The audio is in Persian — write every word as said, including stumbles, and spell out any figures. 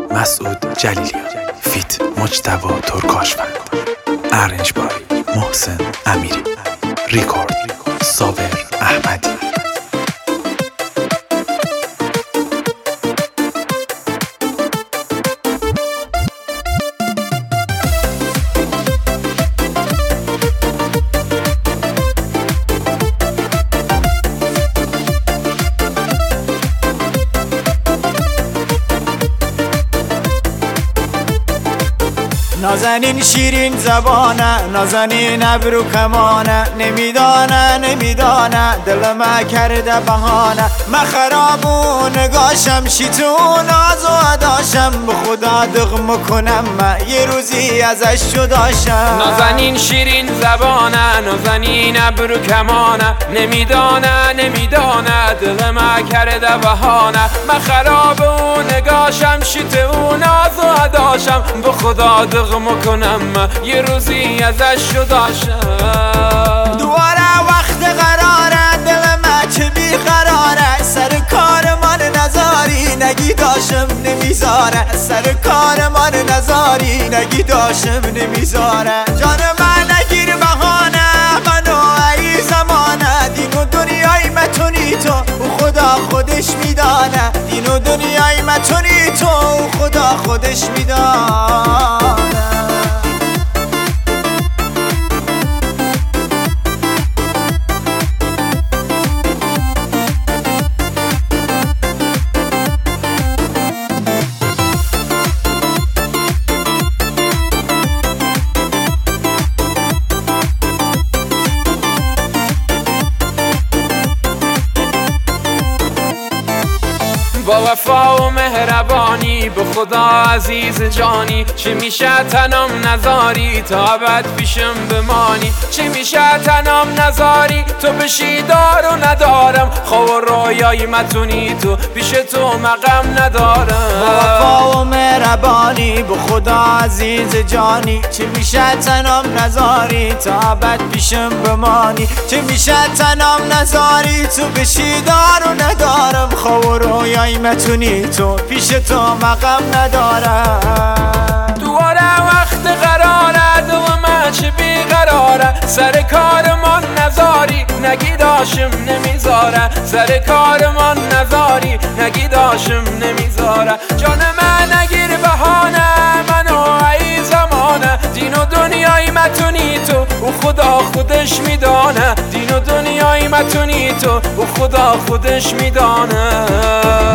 مسعود جلیلیان، فیت مجتبی ترکاشفند، ارنج بای محسن امیری، ریکورد صابر احمدی. نازنین شیرین زبانه، نازنین ابرو کمانه، نمیدانه نمیدانه دل ما کرده بهانه. من خرابو نگاشم شیطون ناز و اداشم، به خدا دغم کنم من یه روزی ازش جداشم. نازنین شیرین زبانه، نازنین ابرو کمانه، نمیدانه نمیدانه دل ما کرده بهانه. من خرابو نگاشم شیطون ناز و اداشم، به خدا دغم کنم یه روزی ازش جداشم. دوباره وقت قراره دل من چه بیقراره، سر کار من نزاری نگی داشم نمیذاره، سر کار من نزاری نگی داشم نمیذاره. جان من نگیر بهانه، منو ای زمانه، دین و دنیای متونی تو خدا خودش میدانه، دین و دنیای متونی تو خدا خودش میدانه. با وفا و مهربانی به خدا عزیز جانی، چه میشه تنم نزاری تا ابد پیشم بمانی، چه میشه تنم نزاری تو بشی دار و ندارم، خواب و رویای متونی تو پیش تو مقام ندارم. با وفا و مهربانی به خدا عزیز جانی، چه میشه تنم نزاری تا ابد پیشم بمانی، چه میشه تنم نزاری تو بشی دار و ندارم، خواب و رویای متونی تو پیش تو مقام ندارم. دوباره وقت قراره دو من چه بیقراره، سر کار من نزاری نگی داشم نمیذاره، سر کار من نزاری نگی داشم نمیذاره. جان من نگیر بهانه، منو ای زمانه، دین و دنیای متونی تو او خدا خودش میدانه، دین و دنیای متونی تو او خدا خودش میدانه.